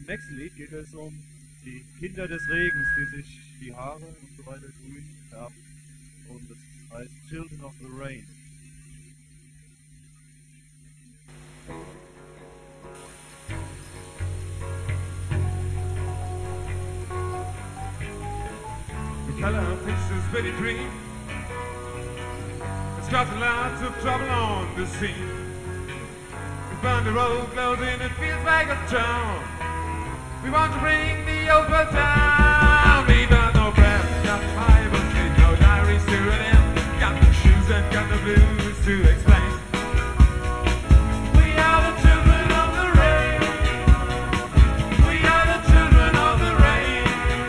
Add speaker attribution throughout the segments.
Speaker 1: nächsten Lied geht es um die Kinder des Regens, die sich die Haare und so weiter grün färben. Und das heißt Children of the Rain.
Speaker 2: The color of fish is very green. It's got lots of trouble on the scene. We find the road closing, it feels like a town. We want to bring the old world down. We got no breath, got Bibles, no diaries to read in. Got the shoes and got the blues to explain. We are the children of the rain. We are the children of the rain.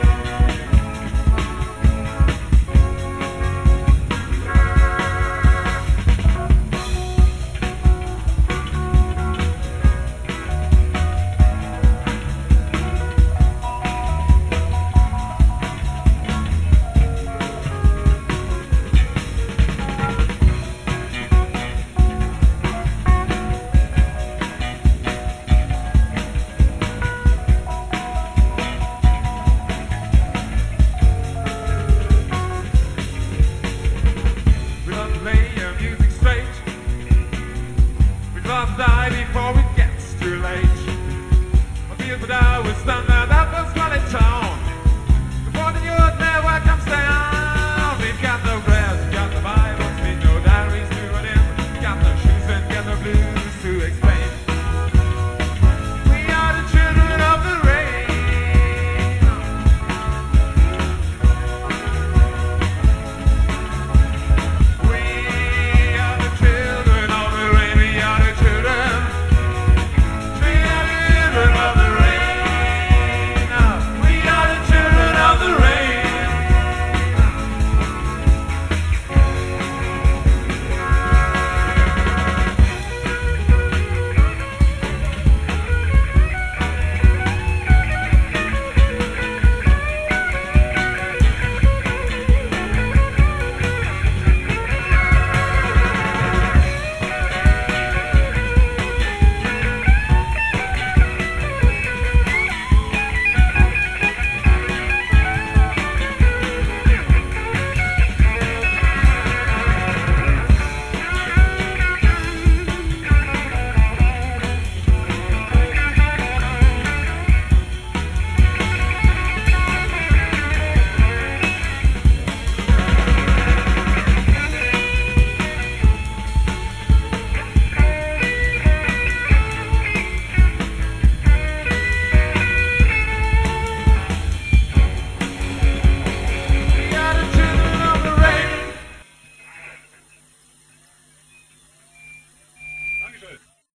Speaker 2: Die before it gets too late. I feel that I was done, that was what it told.